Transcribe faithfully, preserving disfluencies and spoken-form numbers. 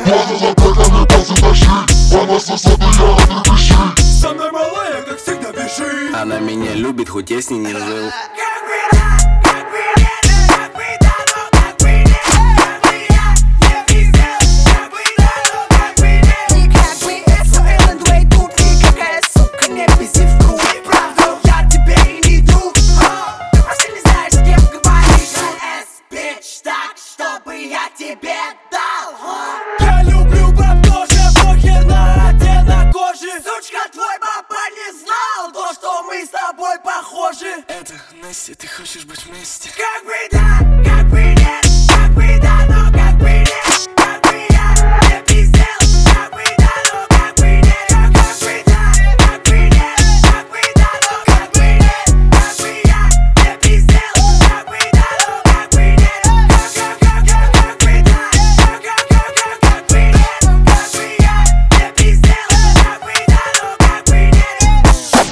Глаза закатаны, пальцы тащи, по нас высоты я отрепещи. Со мной малая, как всегда, бежи. Она меня любит, хоть я с ней не жил. Тебе дал. Я люблю баб тоже, похер на оттенок кожи. Сучка, твой папа не знал то, что мы с тобой похожи. Это Настя, ты хочешь быть вместе? Как бы да, как бы нет.